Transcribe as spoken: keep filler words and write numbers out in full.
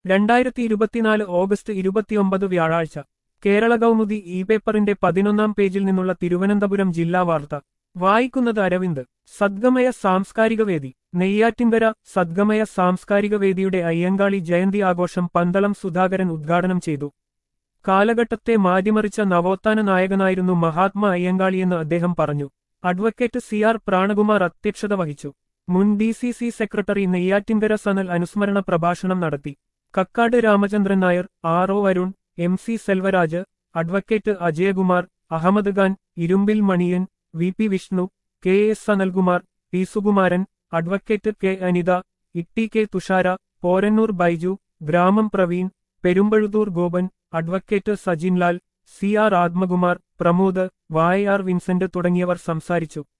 രണ്ടായിരത്തി ഇരുപത്തിനാല് ഓഗസ്റ്റ് ഇരുപത്തിയൊമ്പത് വ്യാഴാഴ്ച കേരള കൗമുദി ഇ പേപ്പറിന്റെ പതിനൊന്നാം പേജിൽ നിന്നുള്ള തിരുവനന്തപുരം ജില്ലാ വാർത്ത വായിക്കുന്നത് അരവിന്ദ്. സദ്ഗമയ സാംസ്കാരിക വേദി നെയ്യാറ്റിൻകര. സദ്ഗമയ സാംസ്കാരിക വേദിയുടെ അയ്യങ്കാളി ജയന്തി ആഘോഷം പന്തളം സുധാകരൻ ഉദ്ഘാടനം ചെയ്തു. കാലഘട്ടത്തെ മാറ്റിമറിച്ച നവോത്ഥാന നായകനായിരുന്നു മഹാത്മാ അയ്യങ്കാളിയെന്ന് അദ്ദേഹം പറഞ്ഞു. അഡ്വക്കേറ്റ് സി ആർ പ്രാണകുമാർ അധ്യക്ഷത വഹിച്ചു. മുൻ D C C secretary Neyyattinkara Sanal അനുസ്മരണ പ്രഭാഷണം നടത്തി. Kakkad Ramachandran Nair, R O Arun, M C Selvaraj, advocate Ajayakumar, Ahmed Khan, Irumbil Maniyan, V P Vishnu, K S Sanalkumar, P Sukumaran, advocate K Anitha, Itty K Thushara, Porannur Baiju, Gramam Praveen, Perumpazhuthoor Gopan, advocate Sajinlal, C R Athmakumar, Pramod, Vaya R Vincent തുടങ്ങിയവർ സംസാരിച്ചു.